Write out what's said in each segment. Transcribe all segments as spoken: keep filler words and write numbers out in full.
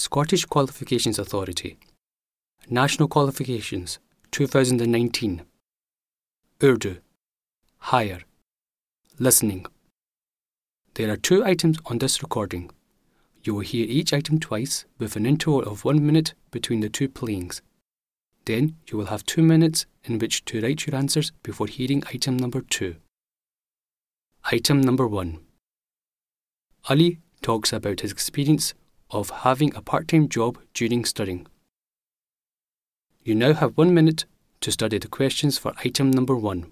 Scottish Qualifications Authority. National Qualifications twenty nineteen. Urdu. Higher. Listening. There are two items on this recording. You will hear each item twice with an interval of one minute between the two playings. Then you will have two minutes in which to write your answers before hearing item number two. Item number one. Ali talks about his experience of having a part-time job during studying. You now have one minute to study the questions for item number one.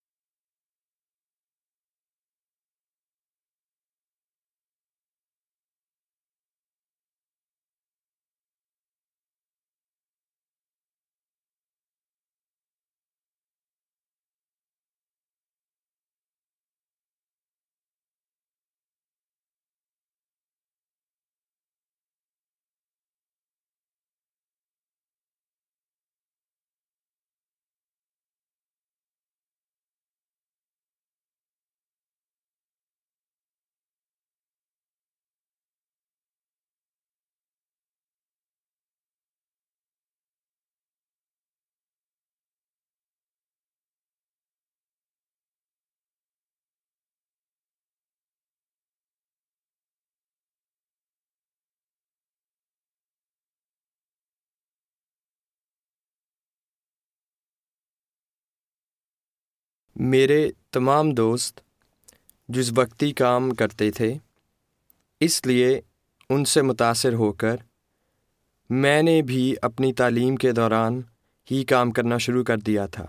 میرے تمام دوست جز وقتی کام کرتے تھے، اس لیے ان سے متاثر ہو کر میں نے بھی اپنی تعلیم کے دوران ہی کام کرنا شروع کر دیا تھا۔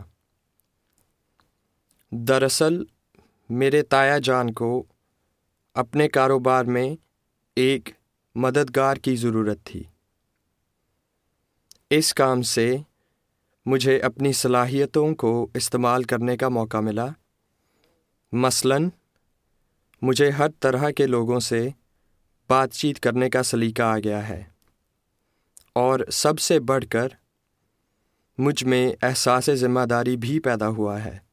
دراصل میرے تایا جان کو اپنے کاروبار میں ایک مددگار کی ضرورت تھی۔ اس کام سے مجھے اپنی صلاحیتوں کو استعمال کرنے کا موقع ملا۔ مثلاً مجھے ہر طرح کے لوگوں سے بات چیت کرنے کا سلیقہ آ گیا ہے، اور سب سے بڑھ کر مجھ میں احساس ذمہ داری بھی پیدا ہوا ہے۔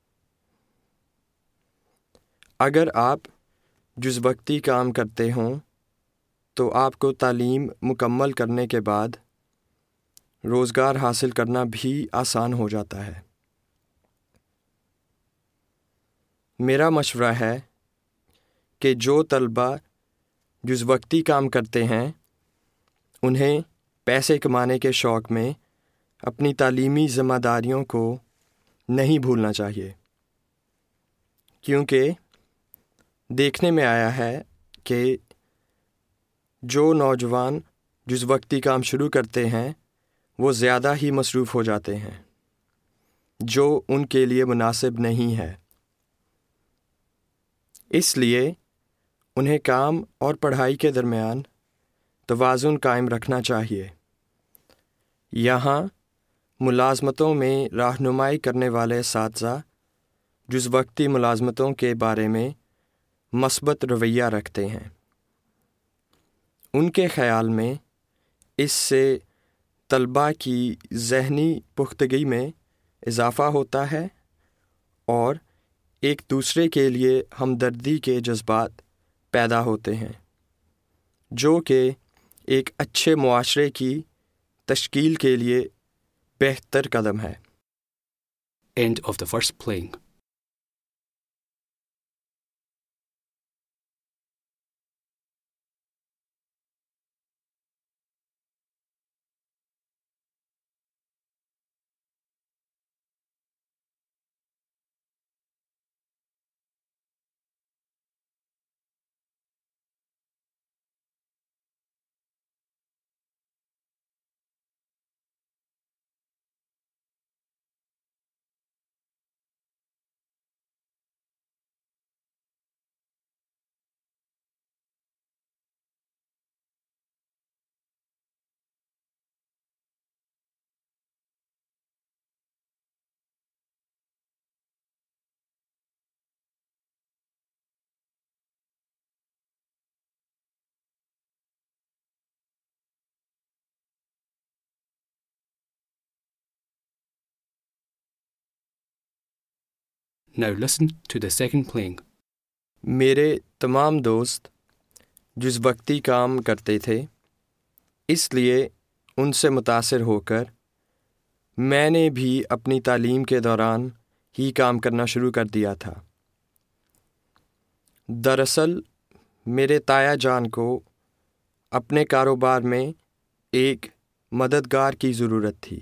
اگر آپ جز وقتی کام کرتے ہوں تو آپ کو تعلیم مکمل کرنے کے بعد روزگار حاصل کرنا بھی آسان ہو جاتا ہے۔ میرا مشورہ ہے کہ جو طلباء جز وقتی کام کرتے ہیں انہیں پیسے کمانے کے شوق میں اپنی تعلیمی ذمہ داریوں کو نہیں بھولنا چاہیے، کیونکہ دیکھنے میں آیا ہے کہ جو نوجوان جز وقتی کام شروع کرتے ہیں وہ زیادہ ہی مصروف ہو جاتے ہیں، جو ان کے لیے مناسب نہیں ہے۔ اس لیے انہیں کام اور پڑھائی کے درمیان توازن قائم رکھنا چاہیے۔ یہاں ملازمتوں میں رہنمائی کرنے والے اساتذہ جز وقتی ملازمتوں کے بارے میں مثبت رویہ رکھتے ہیں۔ ان کے خیال میں اس سے طلباء کی ذہنی پختگی میں اضافہ ہوتا ہے اور ایک دوسرے کے لیے ہمدردی کے جذبات پیدا ہوتے ہیں، جو کہ ایک اچھے معاشرے کی تشکیل کے لیے بہتر قدم ہے۔ End of the first playing. Now listen to the second playing. میرے تمام دوست جز وقتی کام کرتے تھے، اس لیے ان سے متاثر ہو کر میں نے بھی اپنی تعلیم کے دوران ہی کام کرنا شروع کر دیا تھا۔ دراصل میرے تایا جان کو اپنے کاروبار میں ایک مددگار کی ضرورت تھی۔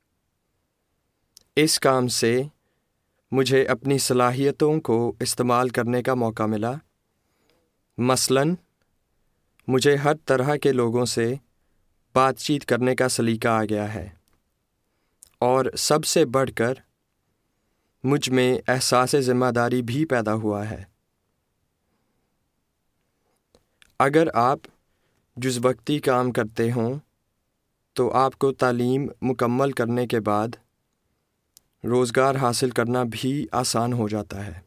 اس کام سے مجھے اپنی صلاحیتوں کو استعمال کرنے کا موقع ملا۔ مثلاً مجھے ہر طرح کے لوگوں سے بات چیت کرنے کا سلیقہ آ گیا ہے، اور سب سے بڑھ کر مجھ میں احساس ذمہ داری بھی پیدا ہوا ہے۔ اگر آپ جز وقتی کام کرتے ہوں تو آپ کو تعلیم مکمل کرنے کے بعد روزگار حاصل کرنا بھی آسان ہو جاتا ہے۔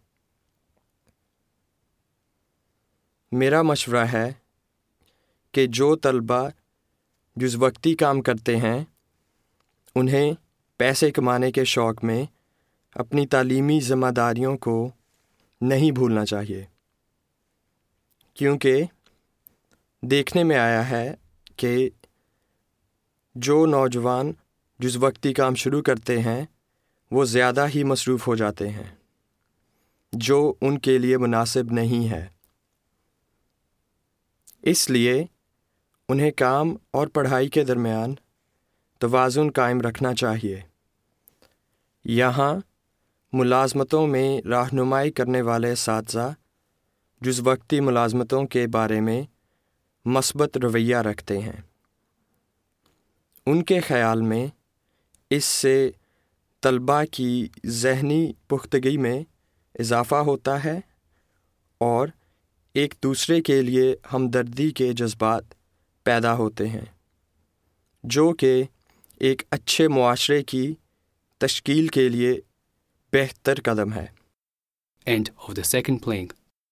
میرا مشورہ ہے کہ جو طلباء جز وقتی کام کرتے ہیں انہیں پیسے کمانے کے شوق میں اپنی تعلیمی ذمہ داریوں کو نہیں بھولنا چاہیے، کیونکہ دیکھنے میں آیا ہے کہ جو نوجوان جز وقتی کام شروع کرتے ہیں وہ زیادہ ہی مصروف ہو جاتے ہیں، جو ان کے لیے مناسب نہیں ہے۔ اس لیے انہیں کام اور پڑھائی کے درمیان توازن قائم رکھنا چاہیے۔ یہاں ملازمتوں میں رہنمائی کرنے والے اساتذہ جز وقتی ملازمتوں کے بارے میں مثبت رویہ رکھتے ہیں۔ ان کے خیال میں اس سے طلباء کی ذہنی پختگی میں اضافہ ہوتا ہے اور ایک دوسرے کے لیے ہمدردی کے جذبات پیدا ہوتے ہیں، جو کہ ایک اچھے معاشرے کی تشکیل کے لیے بہتر قدم ہے۔ End of the second playing.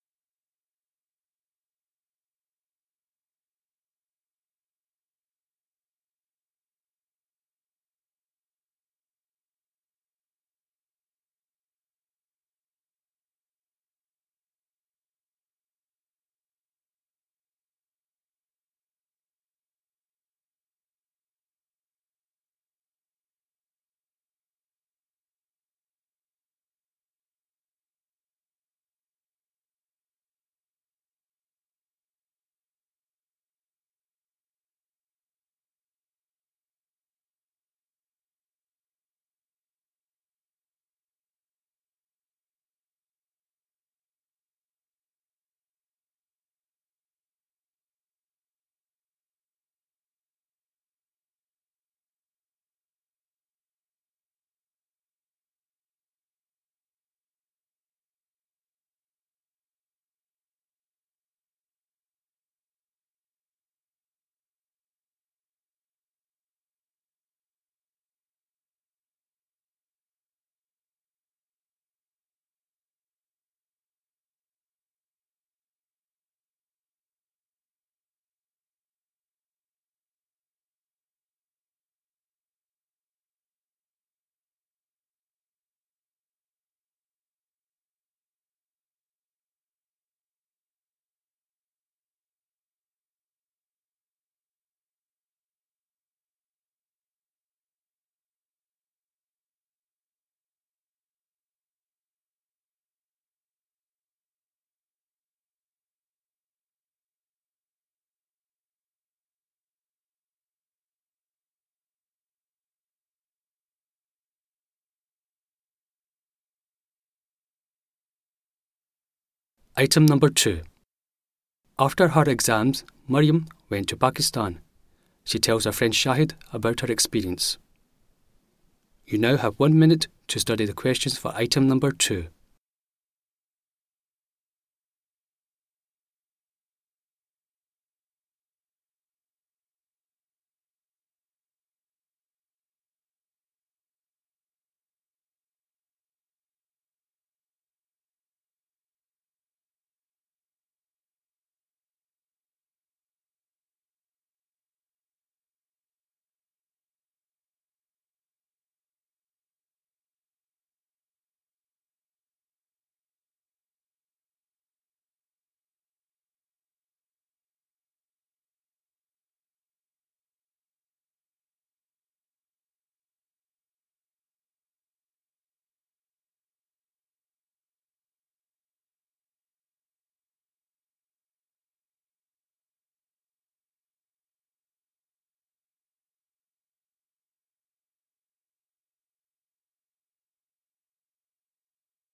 Item number two. After her exams, Maryam went to Pakistan. She tells her friend Shahid about her experience. You now have one minute to study the questions for item number two.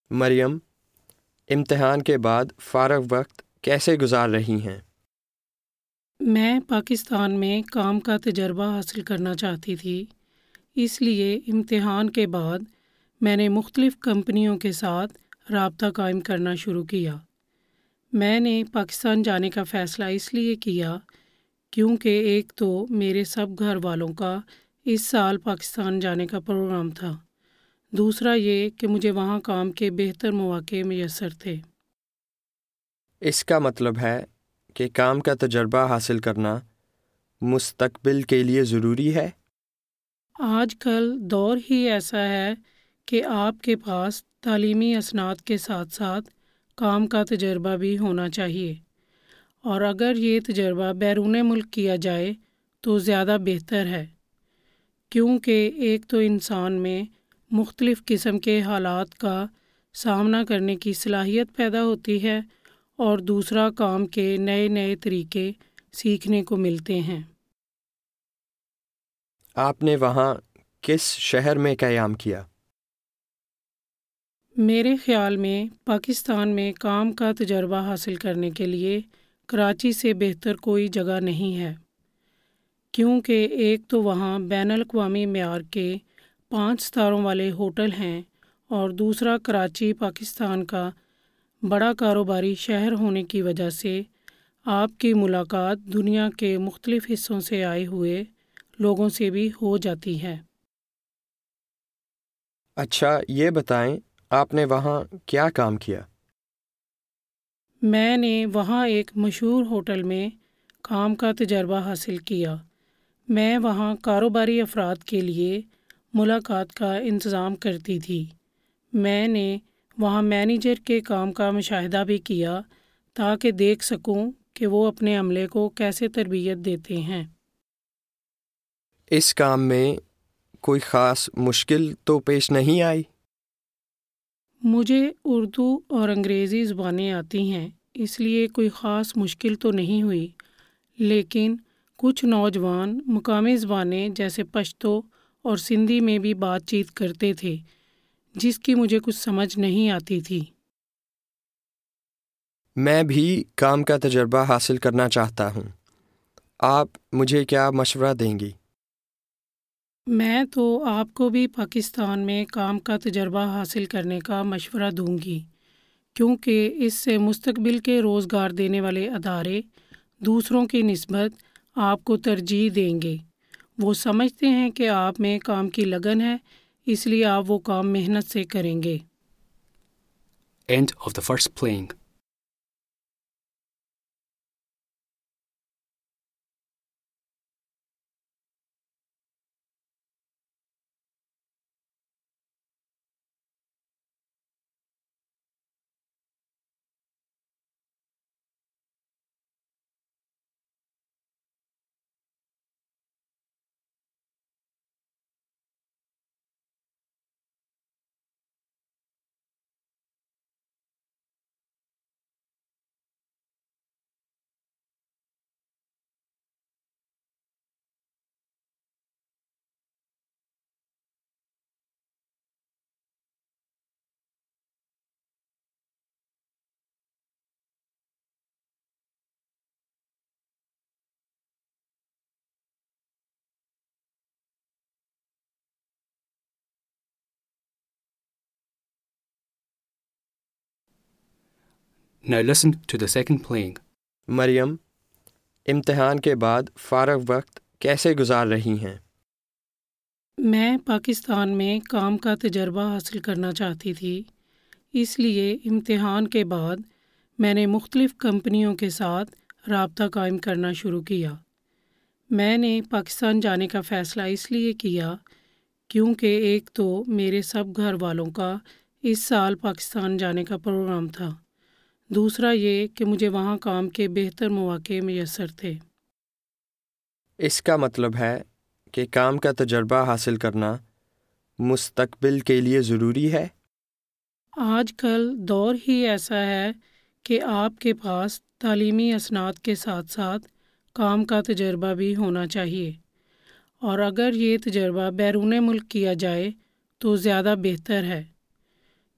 مریم امتحان کے بعد فارغ وقت کیسے گزار رہی ہیں؟ میں پاکستان میں کام کا تجربہ حاصل کرنا چاہتی تھی، اس لیے امتحان کے بعد میں نے مختلف کمپنیوں کے ساتھ رابطہ قائم کرنا شروع کیا۔ میں نے پاکستان جانے کا فیصلہ اس لیے کیا کیونکہ ایک تو میرے سب گھر والوں کا اس سال پاکستان جانے کا پروگرام تھا، دوسرا یہ کہ مجھے وہاں کام کے بہتر مواقع میسر تھے۔ اس کا مطلب ہے کہ کام کا تجربہ حاصل کرنا مستقبل کے لیے ضروری ہے؟ آج کل دور ہی ایسا ہے کہ آپ کے پاس تعلیمی اسناد کے ساتھ ساتھ کام کا تجربہ بھی ہونا چاہیے، اور اگر یہ تجربہ بیرون ملک کیا جائے تو زیادہ بہتر ہے، کیونکہ ایک تو انسان میں مختلف قسم کے حالات کا سامنا کرنے کی صلاحیت پیدا ہوتی ہے، اور دوسرا کام کے نئے نئے طریقے سیکھنے کو ملتے ہیں۔ آپ نے وہاں کس شہر میں قیام کیا؟ میرے خیال میں پاکستان میں کام کا تجربہ حاصل کرنے کے لیے کراچی سے بہتر کوئی جگہ نہیں ہے، کیونکہ ایک تو وہاں بین الاقوامی معیار کے پانچ ستاروں والے ہوٹل ہیں، اور دوسرا کراچی پاکستان کا بڑا کاروباری شہر ہونے کی وجہ سے آپ کی ملاقات دنیا کے مختلف حصوں سے آئے ہوئے لوگوں سے بھی ہو جاتی ہے۔ اچھا یہ بتائیں آپ نے وہاں کیا کام کیا؟ میں نے وہاں ایک مشہور ہوٹل میں کام کا تجربہ حاصل کیا۔ میں وہاں کاروباری افراد کے لیے ملاقات کا انتظام کرتی تھی۔ میں نے وہاں مینیجر کے کام کا مشاہدہ بھی کیا تاکہ دیکھ سکوں کہ وہ اپنے عملے کو کیسے تربیت دیتے ہیں۔ اس کام میں کوئی خاص مشکل تو پیش نہیں آئی؟ مجھے اردو اور انگریزی زبانیں آتی ہیں، اس لیے کوئی خاص مشکل تو نہیں ہوئی، لیکن کچھ نوجوان مقامی زبانیں جیسے پشتو اور سندھی میں بھی بات چیت کرتے تھے، جس کی مجھے کچھ سمجھ نہیں آتی تھی۔ میں بھی کام کا تجربہ حاصل کرنا چاہتا ہوں، آپ مجھے کیا مشورہ دیں گی؟ میں تو آپ کو بھی پاکستان میں کام کا تجربہ حاصل کرنے کا مشورہ دوں گی، کیونکہ اس سے مستقبل کے روزگار دینے والے ادارے دوسروں کی نسبت آپ کو ترجیح دیں گے۔ وہ سمجھتے ہیں کہ آپ میں کام کی لگن ہے، اس لیے آپ وہ کام محنت سے کریں گے۔ End of the first playing. Now listen to the second playing. مریم امتحان کے بعد فارغ وقت کیسے گزار رہی ہیں؟ میں پاکستان میں کام کا تجربہ حاصل کرنا چاہتی تھی، اس لیے امتحان کے بعد میں نے مختلف کمپنیوں کے ساتھ رابطہ قائم کرنا شروع کیا۔ میں نے پاکستان جانے کا فیصلہ اس لیے کیا کیونکہ ایک تو میرے سب گھر والوں کا اس سال پاکستان جانے کا پروگرام تھا، دوسرا یہ کہ مجھے وہاں کام کے بہتر مواقع میسر تھے۔ اس کا مطلب ہے کہ کام کا تجربہ حاصل کرنا مستقبل کے لیے ضروری ہے؟ آج کل دور ہی ایسا ہے کہ آپ کے پاس تعلیمی اسناد کے ساتھ ساتھ کام کا تجربہ بھی ہونا چاہیے، اور اگر یہ تجربہ بیرون ملک کیا جائے تو زیادہ بہتر ہے،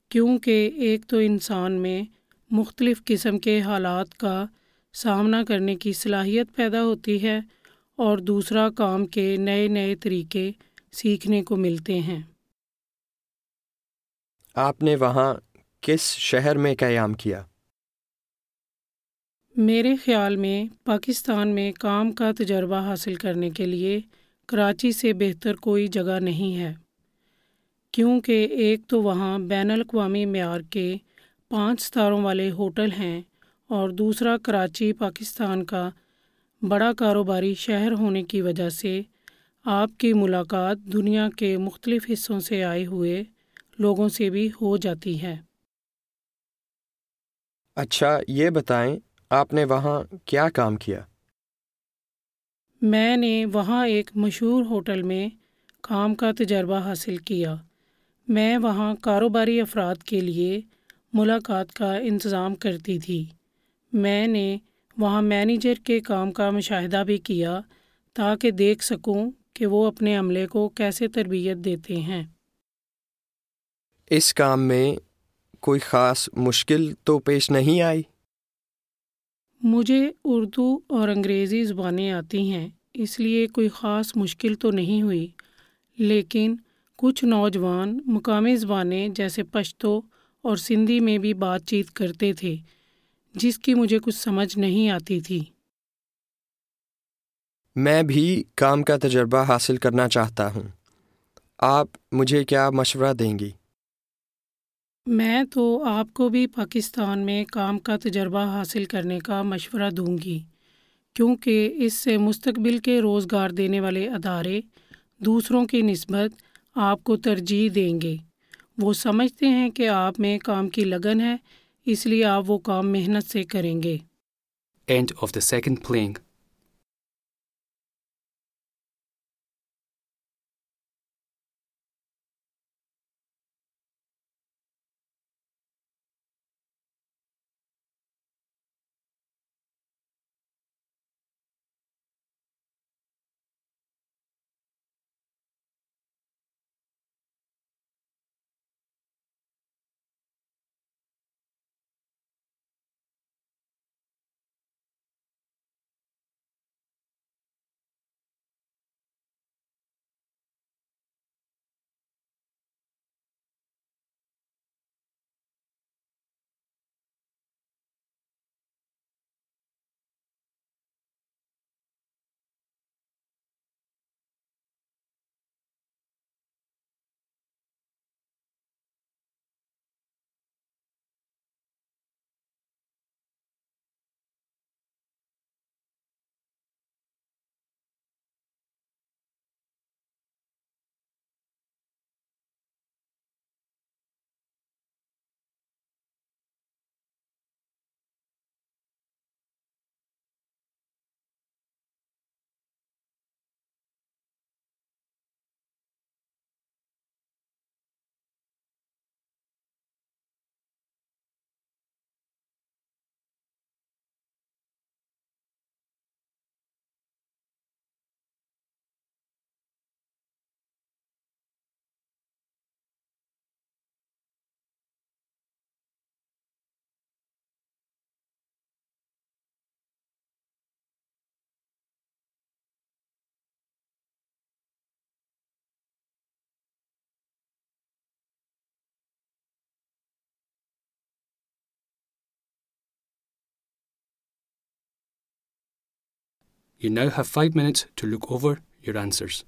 کیونکہ ایک تو انسان میں مختلف قسم کے حالات کا سامنا کرنے کی صلاحیت پیدا ہوتی ہے اور دوسرا کام کے نئے نئے طریقے سیکھنے کو ملتے ہیں۔ آپ نے وہاں کس شہر میں قیام کیا؟ میرے خیال میں پاکستان میں کام کا تجربہ حاصل کرنے کے لیے کراچی سے بہتر کوئی جگہ نہیں ہے، کیونکہ ایک تو وہاں بین الاقوامی معیار کے پانچ ستاروں والے ہوٹل ہیں اور دوسرا کراچی پاکستان کا بڑا کاروباری شہر ہونے کی وجہ سے آپ کی ملاقات دنیا کے مختلف حصوں سے آئے ہوئے لوگوں سے بھی ہو جاتی ہے۔ اچھا، یہ بتائیں آپ نے وہاں کیا کام کیا؟ میں نے وہاں ایک مشہور ہوٹل میں کام کا تجربہ حاصل کیا۔ میں وہاں کاروباری افراد کے لیے ملاقات کا انتظام کرتی تھی۔ میں نے وہاں مینیجر کے کام کا مشاہدہ بھی کیا تاکہ دیکھ سکوں کہ وہ اپنے عملے کو کیسے تربیت دیتے ہیں۔ اس کام میں کوئی خاص مشکل تو پیش نہیں آئی؟ مجھے اردو اور انگریزی زبانیں آتی ہیں، اس لیے کوئی خاص مشکل تو نہیں ہوئی، لیکن کچھ نوجوان مقامی زبانیں جیسے پشتو اور سندھی میں بھی بات چیت کرتے تھے جس کی مجھے کچھ سمجھ نہیں آتی تھی۔ میں بھی کام کا تجربہ حاصل کرنا چاہتا ہوں، آپ مجھے کیا مشورہ دیں گی؟ میں تو آپ کو بھی پاکستان میں کام کا تجربہ حاصل کرنے کا مشورہ دوں گی، کیونکہ اس سے مستقبل کے روزگار دینے والے ادارے دوسروں کی نسبت آپ کو ترجیح دیں گے۔ وہ سمجھتے ہیں کہ آپ میں کام کی لگن ہے، اس لیے آپ وہ کام محنت سے کریں گے۔ End of the second playing. You now have five minutes to look over your answers.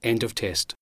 End of test.